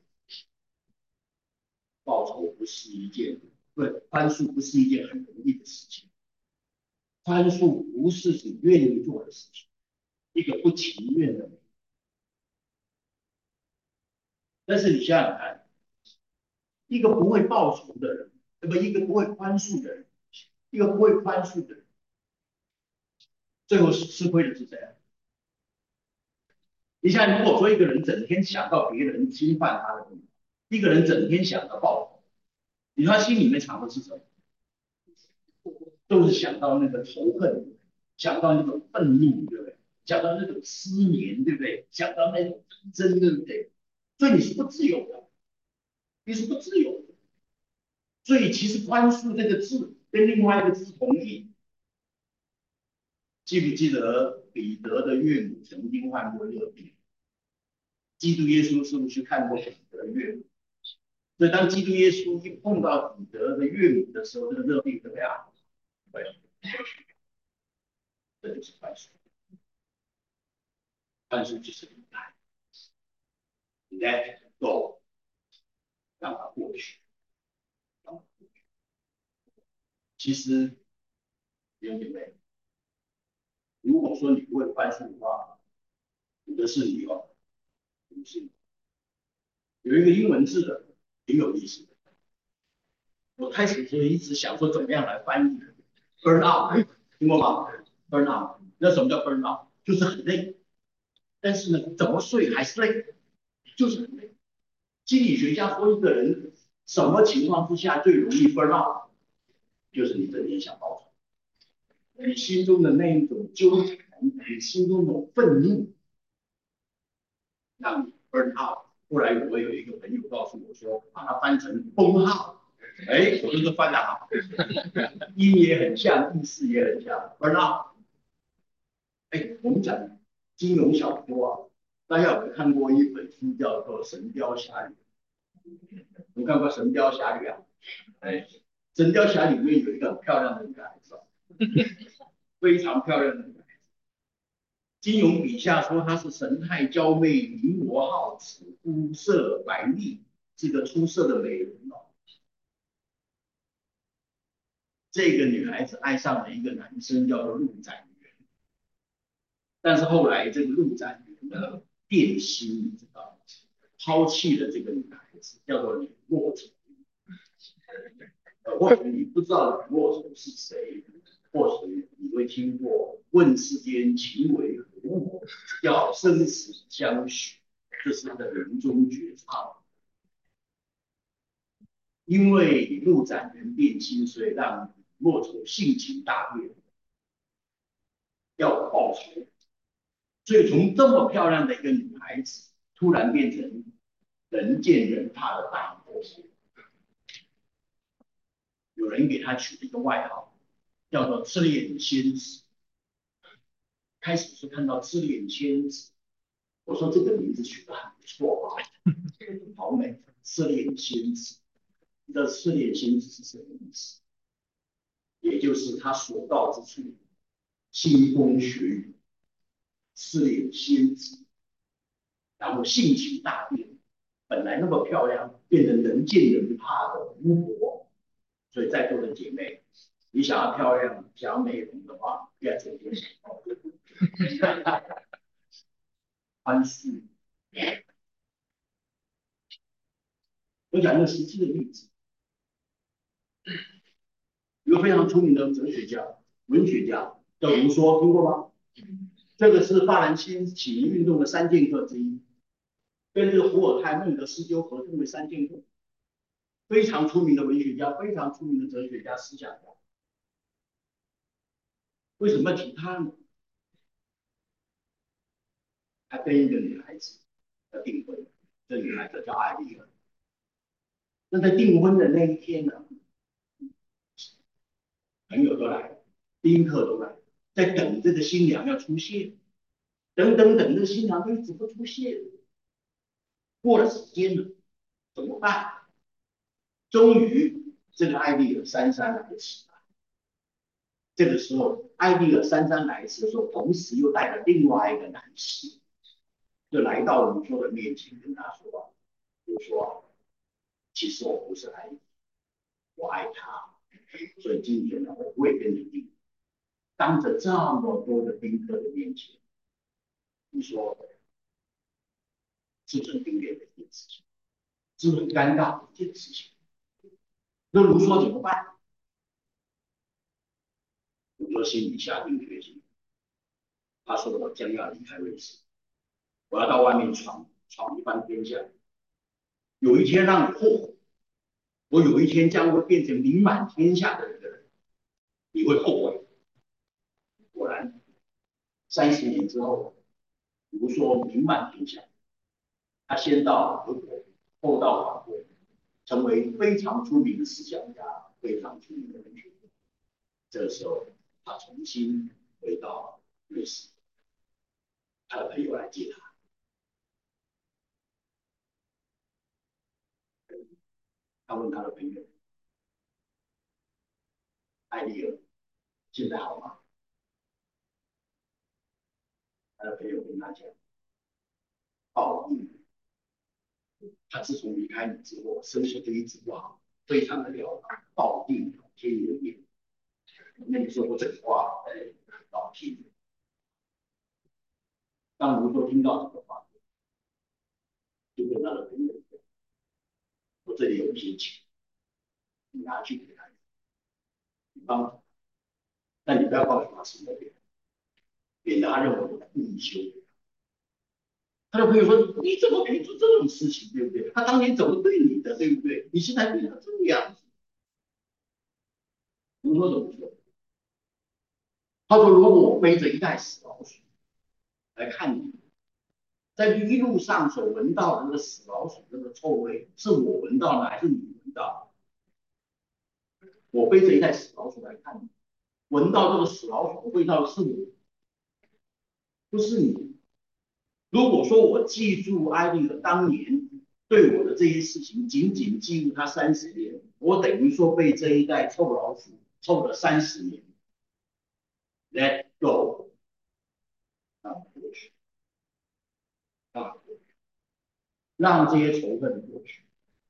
Speaker 2: 报仇不是一件，不，宽恕不是一件很容易的事情。宽恕不是你愿意做的事情，一个不情愿的。但是你想想看，一个不会报仇的人，一个不会宽恕的人，一个不会宽恕的人，最后是吃亏的是谁？你想，如果说一个人整天想到别人侵犯他的地方，一个人整天想着报仇，你说他心里面藏的是什么？都是想到那个仇恨，想到那种愤怒，对不对？想到那种思念，对不对？想到那种纷争，对不对？所以你是不自由的，你是不自由的。所以其实宽恕这个字跟另外一个字同义。记不记得彼得的岳母曾经患过热病？基督耶稣是不是去看过彼得的岳母？所以当基督耶稣一碰到彼得的岳母的时候，这个热病怎么样？会这就是宽恕。宽恕就是忍耐，let go，让它过去。其实，弟兄姐妹，如果说你不会宽恕的话，有的是你哦，不是你。有一个英文字的挺有意思的，我开始就一直想说怎么样来翻译 burn out， 听过吗 ？burn out， 那什么叫 burn out？ 就是很累，但是呢，怎么睡还是累。 就是很累。心理学家说，一个人什么情况之下最容易 burn out，就是你整天想报仇，你心中的那一种纠缠，你心中的愤怒，让你 burn out。后来我有一个朋友告诉我说，把它翻成崩号，哎，我说这翻的好，音也很像，意思也很像 burn out。哎，我们讲金庸小说啊，大家有没有看过一本书叫做《神雕侠侣》？有看过《神雕侠侣》啊？哎，《神雕侠侣》里面有一个很漂亮的女孩子，非常漂亮的女孩子。金庸笔下说她是神态娇媚、绫罗皓齿、肤色白丽，是个出色的美人哦。这个女孩子爱上了一个男生，叫做陆展元。但是后来这个陆展元呢变心，你知道吗？抛弃了这个女孩子，叫做李莫愁。或许你不知道李莫愁是谁，或许你会听过“问世间情为何物，要生死相许”，这是他的人中绝唱。因为陆展元变心，所以让李莫愁性情大变，要报仇。所以从这么漂亮的一个女孩子，突然变成人见人怕的大魔头。有人给她取了一个外号，叫做“赤练仙子”。开始是看到“赤练仙子”，我说这个名字取得很不错啊，好美，“赤练仙子”。你知道“赤练仙子”是什么意思？也就是她所到之处，腥风血雨，赤练仙子，然后性情大变，本来那么漂亮，变成人见人怕的巫婆。所以在座的姐妹，你想要漂亮、想要美容的话，不要整天想宽恕。我讲一个实际的例子，一个非常出名的哲学家、文学家叫卢梭，听过吗？这个是法兰西起义运动的三剑客之一，跟这个伏尔泰、孟德斯鸠合称为三剑客，非常出名的文学家，非常出名的哲学家、思想家。为什么要提他呢？他跟一个女孩子要订婚，这女孩子叫艾丽尔。那在订婚的那一天呢，朋友都来了，宾客都来了，在等这个新娘要出现，等等等，这个新娘都一直不出现。过了时间了，怎么办？终于，这个艾丽尔姗姗来迟。这个时候，艾丽尔姗姗来迟的时候，同时又带了另外一个男士，就来到卢梭的面前，跟他说：“卢梭，其实我不是爱你，我爱他，所以今天呢，我不会跟你订。”当着这么多的宾客的面前，你说是很丢脸的一件事情，是很尴尬的一件事情。那卢梭怎么办？卢梭心里下定决心，他说：“我将要离开瑞士，我要到外面闯一番天下。有一天让你后悔，我有一天将会变成名满天下的人，你会后悔。”果然，30年之后，卢梭名满天下。他先到德国，后到法国，成为非常出名的思想家，非常出名的文学家。这个时候，他重新回到瑞士，他的朋友来接他。他问他的朋友艾丽尔现在好吗？他的朋友跟他讲，报应。他自从离开你之后，身体就一直不好，非常的潦倒，抱病天有眼。那个时候我这个话，老天。当卢梭听到这个话，就跟他的朋友讲：“我这里有一些钱，你拿去给他，你帮他，但你不要告诉他是我给的，免得他认为我故意修。” 他的朋友说：“你怎么可以做这种事情，对不对？他当年怎么对你的，对不对？你现在对他这个样子。”我说：“怎么说？”他说：“如果我背着一袋死老鼠来看你，在一路上所闻到的那个死老鼠那个臭味，是我闻到的还是你闻到的？我背着一袋死老鼠来看你，闻到这个死老鼠的味道是我，不是你。如果说我记住艾丽的当年对我的这些事情，仅仅记录他30年，我等于说被这一袋臭老鼠臭了30年。Let go，啊，过去，啊，让这些仇恨过去。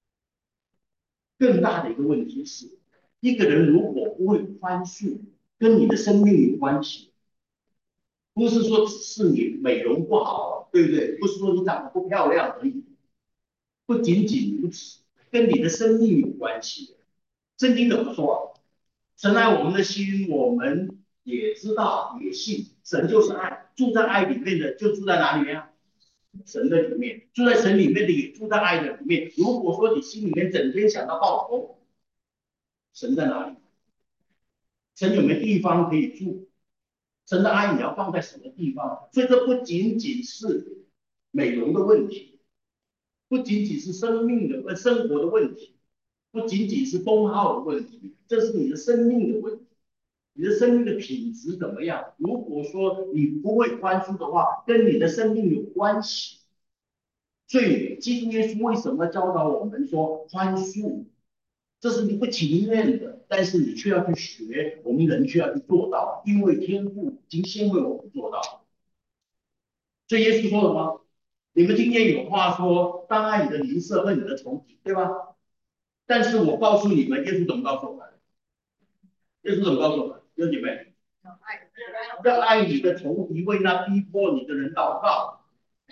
Speaker 2: 更大的一个问题是，一个人如果不会宽恕，跟你的生命有关系，不是说只是你美容不好，对不对？不是说你长得不漂亮而已，不仅仅如此，跟你的生命有关系。圣经怎么说？神爱我们的心，我们也知道，也信，神就是爱，住在爱里面的就住在哪里面啊？神的里面，住在神里面的也住在爱的里面。如果说你心里面整天想到报仇，神在哪里？神有没有地方可以住？神的爱你要放在什么地方？所以这不仅仅是美容的问题，不仅仅是生命的生活的问题，不仅仅是封号的问题，这是你的生命的问题。你的生命的品质怎么样？如果说你不会宽恕的话，跟你的生命有关系。所以，基督耶稣为什么教导我们说宽恕？这是你不情愿的，但是你却要去学，我们人却要去做到，因为天父已经先为我们做到。这耶稣说了吗？你们今天有话说，当爱你的邻舍和你的仇敌，对吧？但是我告诉你们，耶稣怎么告诉我们？耶稣怎么告诉我们？弟兄姐妹，要爱你的仇敌，为那逼迫你的人祷告。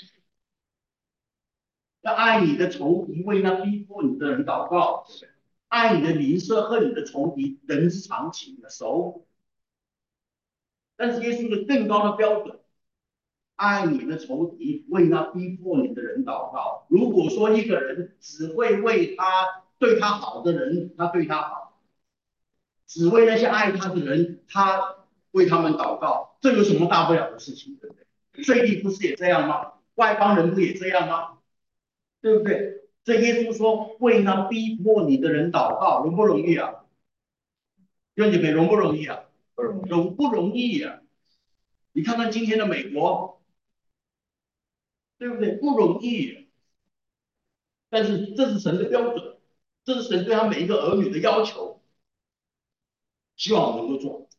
Speaker 2: 要爱你的仇敌，为那逼迫你的人祷告。爱你的邻舍和你的仇敌，人之常情的熟。但是耶稣的更高的标准，爱你的仇敌，为那逼迫你的人祷告。如果说一个人只会为对他好的人，他对他好，只为那些爱他的人，他为他们祷告，这有什么大不了的事情，对不对？税吏不是也这样吗？外邦人不也这样吗？对不对？所以耶稣说，为那逼迫你的人祷告，容不容易啊？兄弟们，容不容易啊？容不容易啊？你看看今天的美国，对不对？不容易啊。但是这是神的标准，这是神对他每一个儿女的要求，希望我们能够做。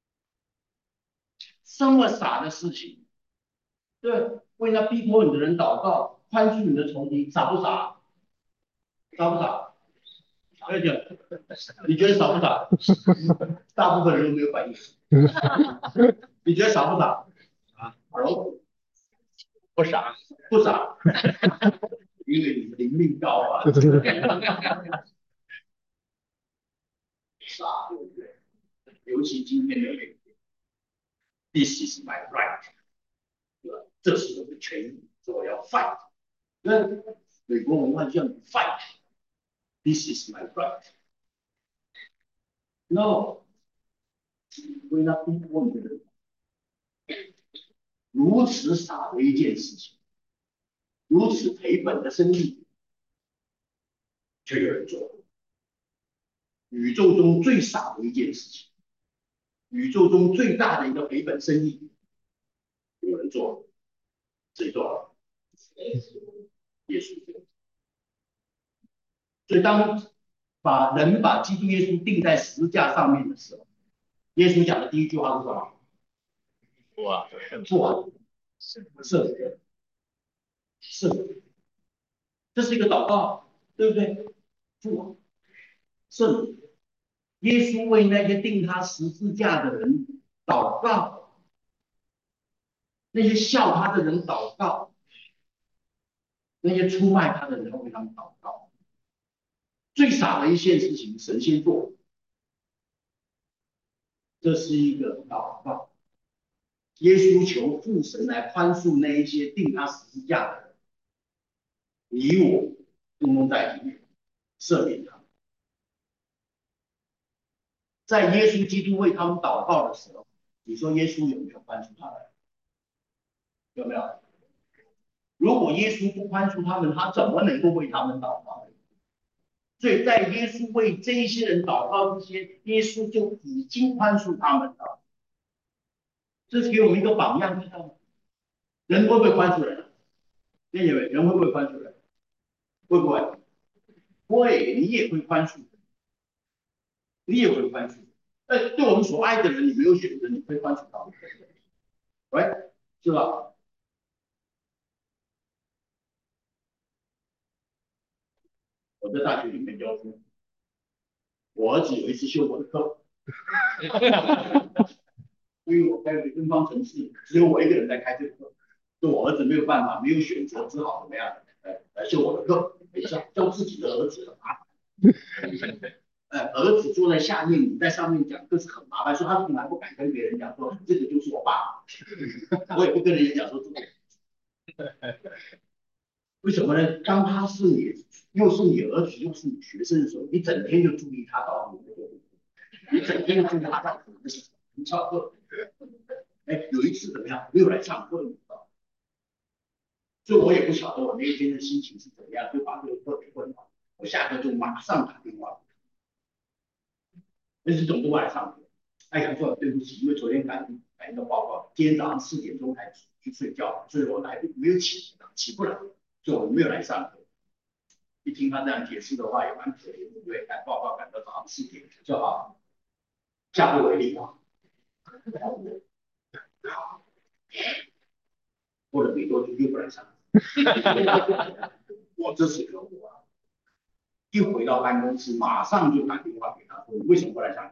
Speaker 2: 这么傻的事情，对，为那逼迫你的人祷告，宽恕你的仇敌，傻不傻？傻不傻？而且，你觉得傻不傻？大部分人都没有反应。你觉得傻不傻？啊，不傻，不傻，因为你灵命高啊。傻，对不对？尤其今天的美国，This is my right，对吧？这是我的权益，所以我要 fight。那美国文化叫你 fight，This is my right。No，为了逼迫你的人，如此傻的一件事情，如此赔本的生意，却有人做。宇宙中最傻的一件事情，宇宙中最大的一个赔本生意，有人做，谁做了？耶稣做。所以当把基督耶稣钉在十字架上面的时候，耶稣讲的第一句话是什么？
Speaker 1: 哇，
Speaker 2: 父啊，赦免，赦免，这是一个祷告，对不对？父啊，赦免。耶稣为那些钉他十字架的人祷告，那些笑他的人祷告，那些出卖他的人为他们祷告。最傻的一件事情，神仙做，这是一个祷告。 耶稣求父神来宽恕那一些定他十字架的人，你我通通在里面赦免他们。在耶稣基督为他们祷告的时候，你说耶稣有没有宽恕他们？有没有？如果耶稣不宽恕他们，他怎么能够为他们祷告呢？所以在耶稣为这一些人祷告之前，耶稣就已经宽恕他们了。这是给我们一个榜样，知道吗？人会不会宽恕人？弟兄们，人会不会宽恕人？会不会？会，你也会宽恕，你也会宽恕。对我们所爱的人，你没有选择，你会宽恕他们，喂，是吧？我在大学里面教书，我儿子有一次修我的课，因为我开个分方程式，只有我一个人在开这个课，就我儿子没有办法，没有选择，只好怎么样，来修我的课，教自己的儿子很麻烦。儿子坐在下面，你在上面讲，这是很麻烦，所以他从来不敢跟别人讲说这个就是我爸，我也不跟人家讲说这个。为什么呢？当他是你，又是你儿子，又是你学生的时候，你整天就注意他到你的，你整天就注意他到你上课。哎，有一次怎么样？没有来上课，你知道？所以我也不晓得我那一天的心情是怎么样，就把这个课给问了。我下课就马上打电话，那是总督来上课。哎呀，说对不起，因为昨天赶一个报告，今天早上4点钟才去睡觉，所以我没有起不来，所以我没有来上课。一听他这样解释的话，也蛮可怜的，对不对？赶报告赶到早上4点，就好，下不为例啊。或者没多久又不来上课。我这时候我一回到办公室，马上就打电话给他说：“你为什么不来上课？”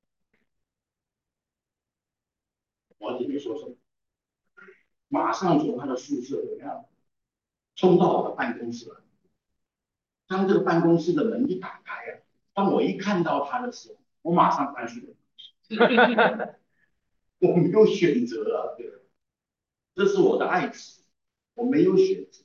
Speaker 2: 我儿子没说什么，马上从他的宿舍怎么样，冲到我的办公室来。当这个办公室的门一打开啊，当我一看到他的时候，我马上关上了。我没有选择啊，对，这是我的爱子，我没有选择。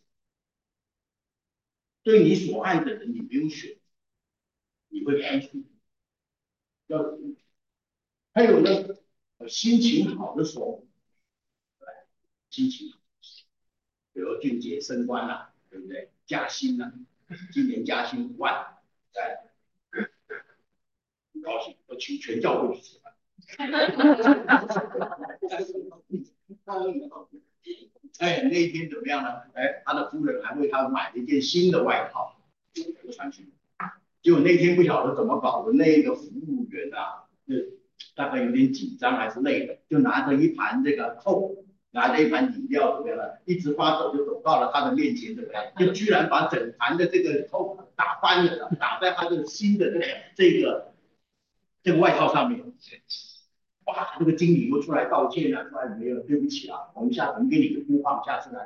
Speaker 2: 对你所爱的人，你没有选择，你会关注。要还有呢，心情好的时候，心情好，比如俊杰升官了、啊，对不对？加薪了、啊，今年加薪5万，在很高兴，我请全教会去吃饭。哎，那一天怎么样呢？哎，他的夫人还为他买了一件新的外套，穿去。结果那天不晓得怎么搞的，那个服务员啊，就大概有点紧张还是累的，就拿着一盘这个扣，拿着一盘饮料怎么样了，一直发抖就走到了他的面前，怎么样？就居然把整盘的这个扣打翻了，打在他的新的这个外套上面。哇，这个经理又出来道歉了，说没有，对不起啊，我们给你个估放，下次来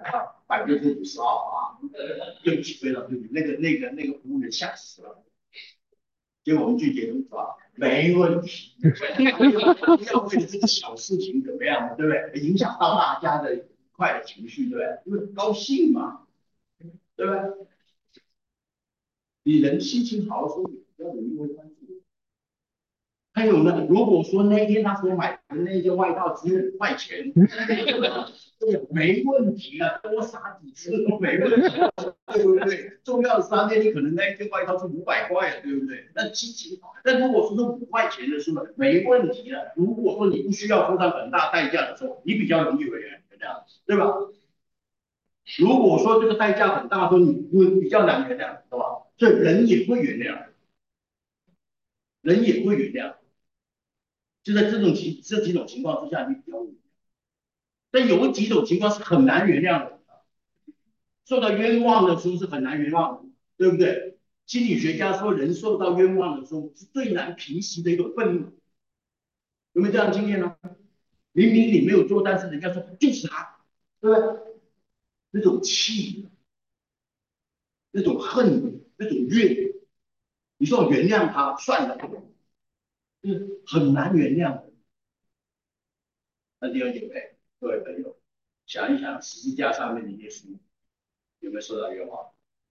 Speaker 2: 50%啊，对不起，非常对不起，那个服务员吓死了。结果我们拒绝都说没问题，不要为了这个小事情怎么样，对不对？影响到大家的愉快的情绪，对不对？因为高兴嘛，对不对？你人心情好的时候，比较容易会关注。还有呢，如果说那天他所买的那件外套只有5块钱，没问题啊，多撒几次都没问题，对不对？重要的是那天你可能那件外套是500块，对不对？那心情好。但如果说是5块钱的时候，没问题的。如果说你不需要付上很大代价的时候，你比较容易为人原谅，对吧？如果说这个代价很大的时候，你会比较难原谅，对吧？所以人也会原谅，人也会原谅。就在这几种情况之下，你比较原谅。但有几种情况是很难原谅的，受到冤枉的时候是很难原谅的，对不对？心理学家说，人受到冤枉的时候是最难平息的一种愤怒，有没有这样的经验呢？明明你没有做，但是人家说就是他，对不对？那种气，那种恨，那种怨，你说我原谅他算了，很难原谅的。那第二点， 各位朋友，想一想，十字架上面的耶稣有没有受到冤枉？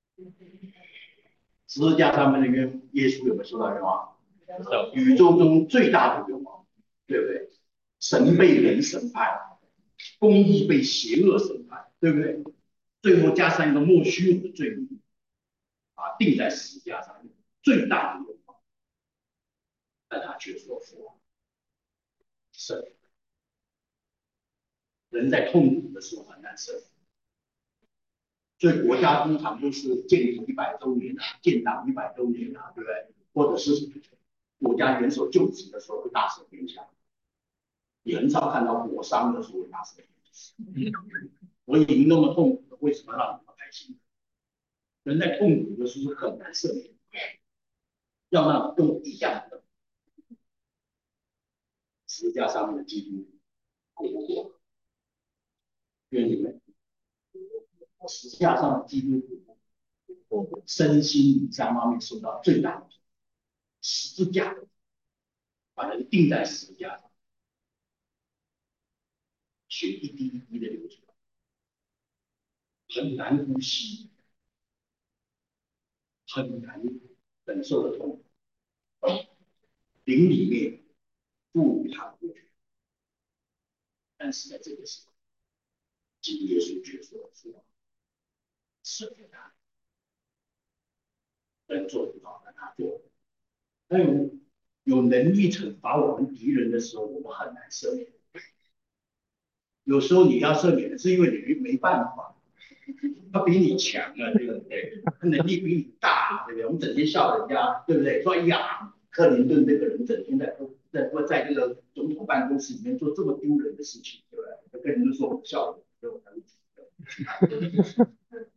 Speaker 2: 十字架上面的耶稣有没有受到冤枉？宇宙中最大的冤枉，对不对？神被人审判，公义被邪恶审判，对不对？最后加上一个莫须有的罪名钉在十字架上面，最大的冤枉，但他却说服神。人在痛苦的时候很难受，所以国家通常都是建立100周年建党100周年对不对？或者是国家元首就职的时候会大声演讲，也很少看到国殇的时候会大声演讲。我已经那么痛苦了，为什么让你们开心？人在痛苦的时候很难赦免，要让用一样的十字架上面的基督过不过？愿你们十字架上的基督身心灵三方面受到最大的十字架，把人钉在十字架上，血一滴一滴的流出来，很难呼吸，很难忍受的痛苦，灵里面不与他隔绝。但是在这个时候，基督耶稣却说：“赦免他，人做不到，但他做。还有能力惩罚我们敌人的时候，我们很难赦免。有时候你要赦免，是因为你没办法，他比你强啊，对不对？他能力比你大，对不对？我们整天笑人家，对不对？说哎呀，克林顿这个人整天在这个总统办公室里面做这么丢人的事情，对不对？跟人们说我笑人，对不对？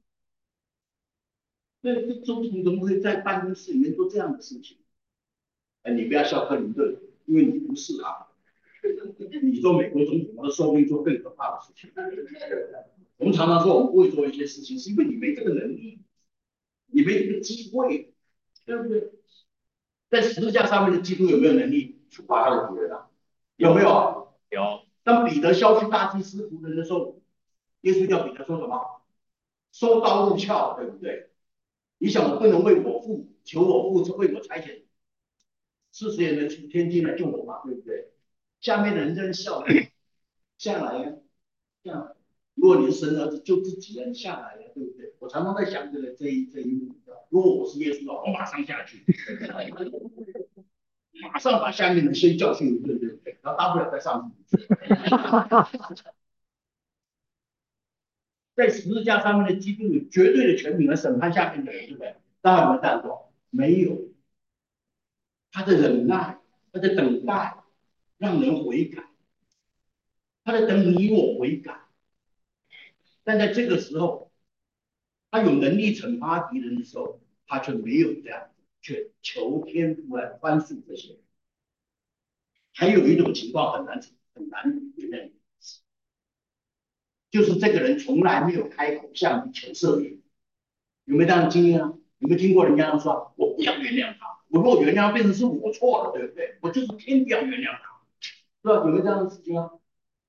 Speaker 2: 对，总统怎么会在办公室里面做这样的事情？你不要笑克林顿，因为你不是啊。你做美国总统，那说不定做更可怕的事情。我们常常说我们不会做一些事情，是因为你没这个能力，你没这个机会，对不对？在十字架上面的基督有没有能力处罚他的敌人啊？有没有？
Speaker 1: 有。
Speaker 2: 当彼得削去大祭司仆人的时候，耶稣叫彼得说什么？收刀入鞘，对不对？你想我不能为我父求我父为我差遣40人的天津来救我嘛，对不对？下面的人在笑，下来呀，这样。如果你是神儿子救自己了，你下来了，对不对？我常常在想这一幕，如果我是耶稣的话，我马上下去，马上把下面的先教训一顿，对不对？然后大不了再上去。在十字架上面的基督有绝对的权柄来审判下面的人，对不对？大家有没有这样做？没有，他的忍耐，他的等待，让人悔改，他在等你我悔改。但在这个时候，他有能力惩罚敌人的时候，他却没有这样，却求天父来宽恕这些人。还有一种情况很难原谅，就是这个人从来没有开口向你求赦免，有没有这样的经验啊？有没有听过人家说我不要原谅他，我若原谅变成是我错了，对不对？我就是偏不要原谅他，是吧？有没有这样的事情啊？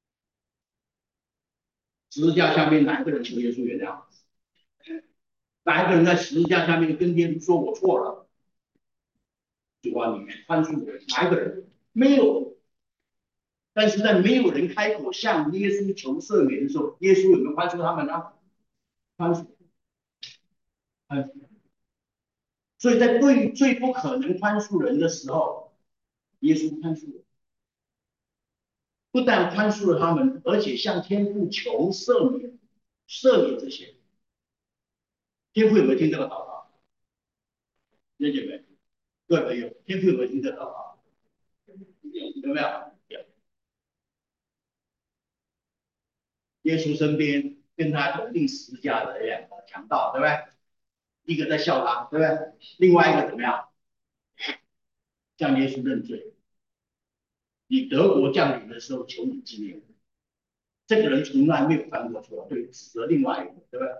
Speaker 2: 十字架下面哪一个人求耶稣原谅？哪一个人在十字架下面跟耶稣说我错了？主啊，你宽恕我，哪一个人？没有。但是在没有人开口向耶稣求赦免的时候，耶稣有没有宽恕他们呢？宽恕，宽恕。所以在最不可能宽恕人的时候，耶稣宽恕了，不但宽恕了他们，而且向天父求赦免，赦免这些人。天父有没有听这个祷告？弟兄姐妹，各位朋友，天父有没有听这个祷告？有没有？有。耶稣身边跟他同定十字架的两个强盗，对不对？一个在笑他，对不对？另外一个怎么样？向耶稣认罪。你德国降临的时候，求你纪念。这个人从来没有犯过错，对，指责另外一个，对不对？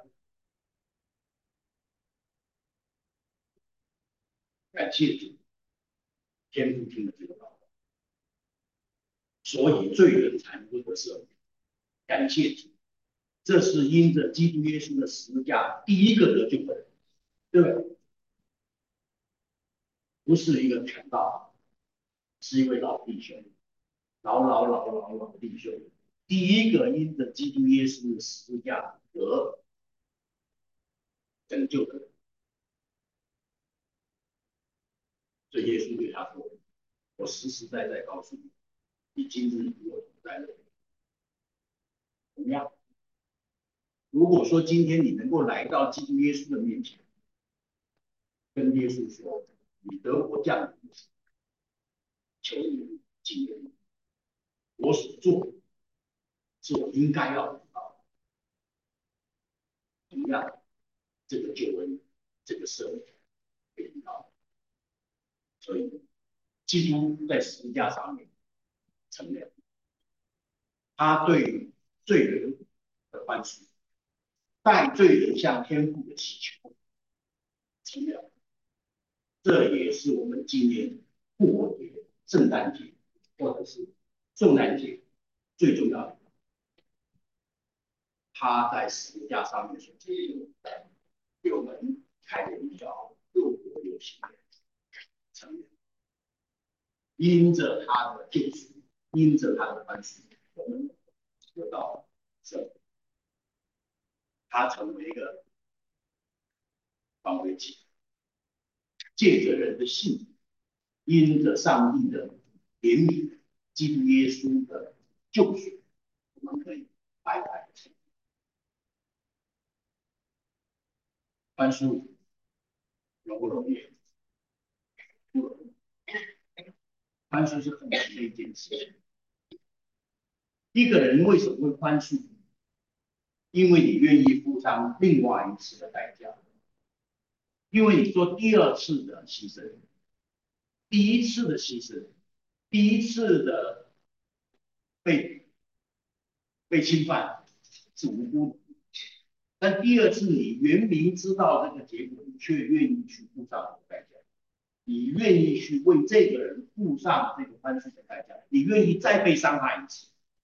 Speaker 2: 感谢主，天父听了这个祷告，所以罪人才能够得赦免。 感谢主，这是因着基督耶稣的十字架第一个得救的人，对不对？不是一个传道，是一位老弟兄，老弟兄，第一个因着基督耶稣的十字架得拯救的人。所以耶稣对他说：“我实实在在告诉你，你今日与我同在乐园。”同样，如果说今天你能够来到基督耶稣的面前，跟耶稣说：“你得国降临，求你纪念我所做的，是我应该要得到的。”同样，这个救恩，这个赦免，给你到。所以，基督在十字架上面成了他对罪人的宽恕，代罪人向天父的祈求，成了。这也是我们今年复活节、圣诞节或者是圣诞节最重要的。他在十字架上面所结的，给我们开了一条又活又新的成了。因着他的救赎，因着他的宽恕，我们得到圣灵，他成为一个防卫器，借着人的信，因着上帝的怜悯，基督耶稣的救赎，我们可以白白的成宽恕，容不容易？不容易。宽恕是很难的一件事。一个人为什么会宽恕？因为你愿意付上另外一次的代价，因为你做第二次的牺牲，第一次的牺牲，第一次的被侵犯是无辜的，但第二次你明明知道这个结果，你却愿意去付上代价，你愿意去为这个人付上这个宽恕的代价，你愿意再被伤害一次，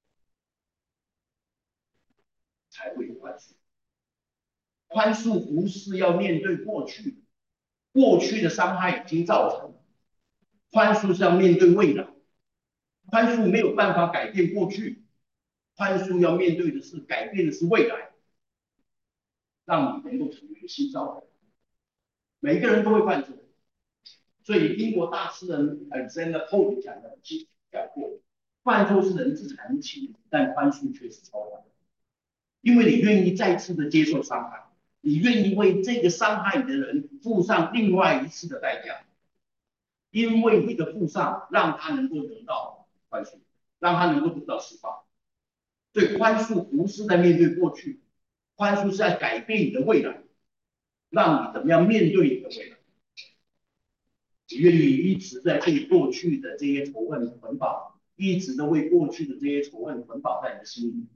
Speaker 2: 才会有宽恕。宽恕不是要面对过去，过去的伤害已经造成了，宽恕是要面对未来。宽恕没有办法改变过去，宽恕要面对的是改变的是未来，让你能够成为一个新造的人。每个人都会犯错，所以英国大诗人Alexander Pope 讲过，犯错是人之常情，但宽恕却是超凡的。因为你愿意再次的接受伤害，你愿意为这个伤害你的人付上另外一次的代价，因为你的付上，让他能够得到宽恕，让他能够得到释放。所以宽恕不是在面对过去，宽恕是在改变你的未来，让你怎么样面对你的未来。你愿意一直在被过去的这些仇恨捆绑，一直的为过去的这些仇恨捆绑在你的心里。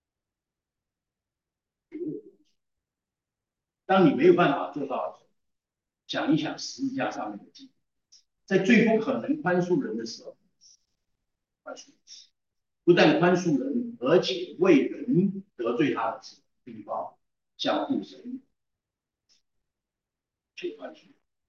Speaker 2: 当你没有办法做到的时候，想一想十字架上面的经，在最不可能宽恕人的时候，宽恕，不但宽恕人，而且为人得罪他的地方，向父神求宽恕。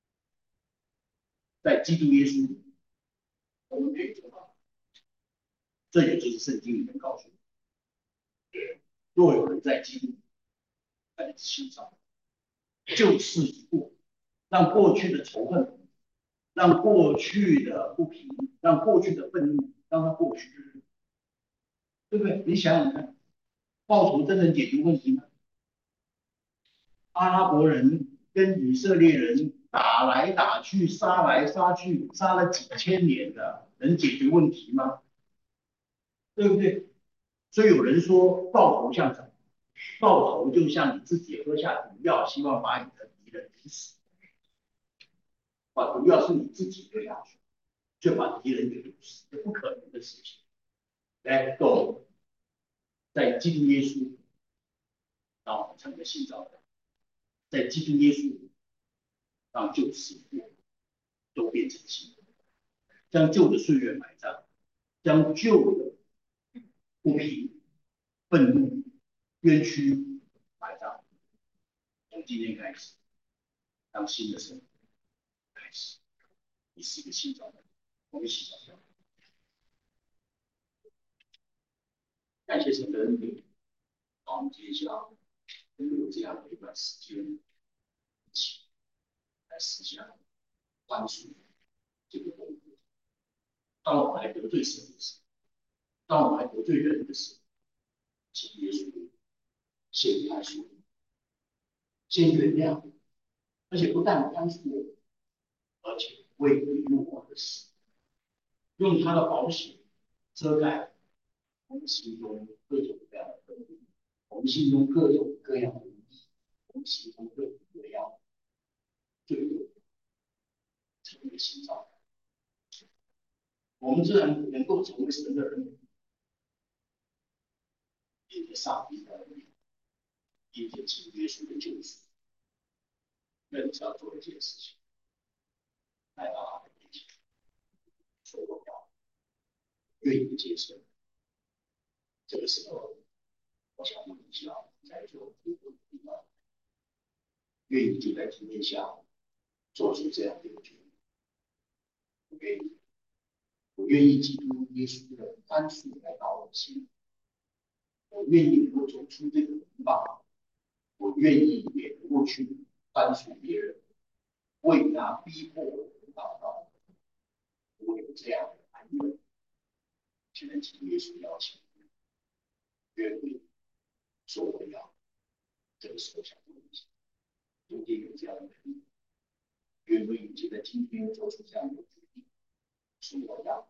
Speaker 2: 在基督耶稣里，我们可以做到。这也就是圣经里面告诉我们：若有人在基督，在心上，旧事已过，让过去的仇恨，让过去的不平，让过去的愤怒，让它过去，对不对？你想想看，报仇真能解决问题吗？阿拉伯人跟以色列人打来打去，杀来杀去，杀了几千年的，能解决问题吗？对不对？所以有人说报仇像什么？报仇就像你自己喝下毒药，希望把你的敌人毒死。把毒药是你自己喝下去，就把敌人给毒死，这不可能的事情。来，够，在基督耶稣，让我们成为新造的，在基督耶稣，让旧事都变成新的，将旧的岁月埋葬，将旧的不平愤怒、冤屈埋葬。从今天开始，当新的生活开始，你是一个新造的人，我们一起祷告。感谢神的恩典，让我们接下来能有这样的一段时间，一起来思想宽恕这个动作。当我们还得罪神的时候，当我们还得罪人的时候，请耶稣先宽恕，先原谅，而且不但宽恕我，而且为你用我的事，用他的宝血遮盖我们心中各种各样的愤怒，我们心中各种各样的疑义，我们心中各种各样的罪恶，成为心造。我们自然能够成为神的人，因着上帝的恩典，因着基督耶稣的救赎，人只要做一件事情，来到他的面前，说我要愿意接受。这个时候，我想问一下，在座诸位领导，愿意就在今天下午做出这样的一个决定？我愿意，我愿意基督耶稣的宽恕来到我的心里，我愿意能够走出这个捆绑，我愿意也能够去宽恕别人，为那逼迫我的祷告。我有这样的安慰，现在请耶稣邀请，愿意说我要，这个时候想问一下，中间有这样的能力，愿意就在今天做出这样的决定，说我要，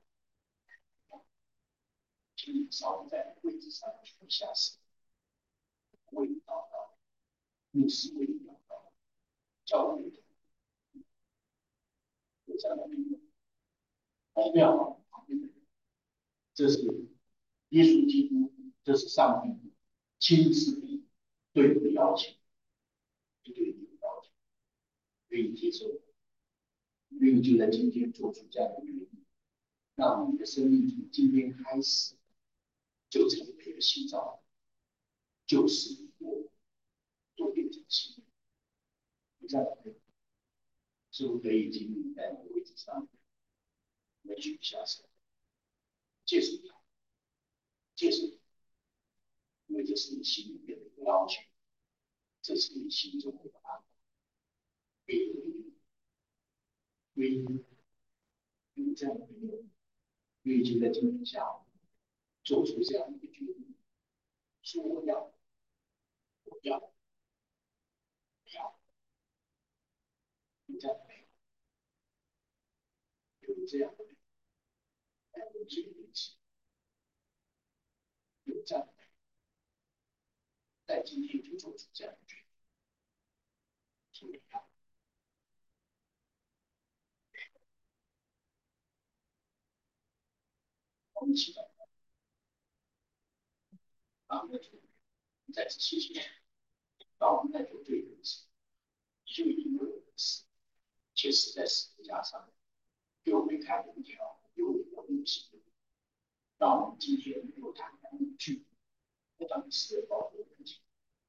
Speaker 2: 请你稍微在位置上去下手，为你祷告，牧师为你祷告，教会的有这样的能力，代表旁边的人，这是耶稣基督，这是上帝亲自对你的邀请，对你的邀请，愿意接受，愿意就在今天做出这样的决定，让你的生命从今天开始就成为一个新造，就是我都变成新的。你这样是不是可以请你在你的位置上，我们举下手，接受它，接受它，因为这是你心里面的一个要求，这是你心中的一个安排，愿意，愿意，有这样的一个，愿意就在今天下午做出这样的一个决定，说我要，我要，我要，有这样的，有这样的，有这样的，有这样的，在今天就做出这样的决定，说我要，我们一起来，啊，再次谢谢，当我们在做对的事，你就一定会有事，确实在十字架上给我们开了一条有我们的心路，让我们今天能够坦然无惧，不当时的保护自己，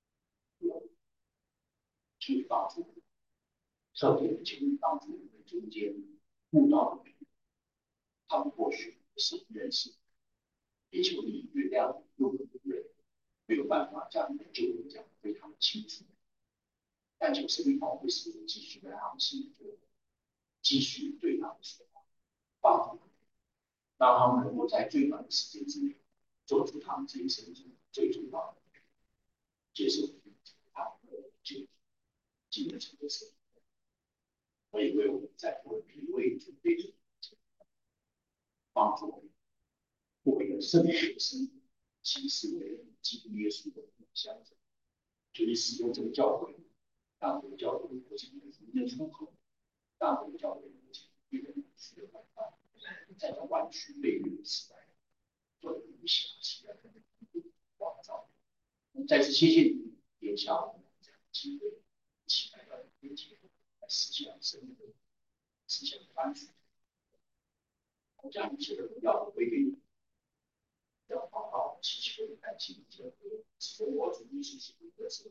Speaker 2: 去帮助，特别的去帮助我们中间悟道的人，他们或许是认识，也求你原谅有的人没有办法将你的救恩讲得非常的清楚，但求神的保护师继续在他们心里头，继续对他们说话，帮助他们，让他们能够在最短的时间之内做出他们这一生中最重要的接受他们的救赎，进入成为神。我也为我们在座的每一位准备者帮助我们过一个圣洁的生活，其实为了基督耶稣的象征，所以使用这个教会，让这个教会不仅是一个出口，让这个教会不仅一个是个管道，在这弯曲悖谬的时代，做一个详细的创造。再次谢谢你，也下我们这样的机会，一起来到面前来思想生活，思想反思，将一切的荣耀归给你。要祷告祈求，感感情结合，自我主义是一个特色。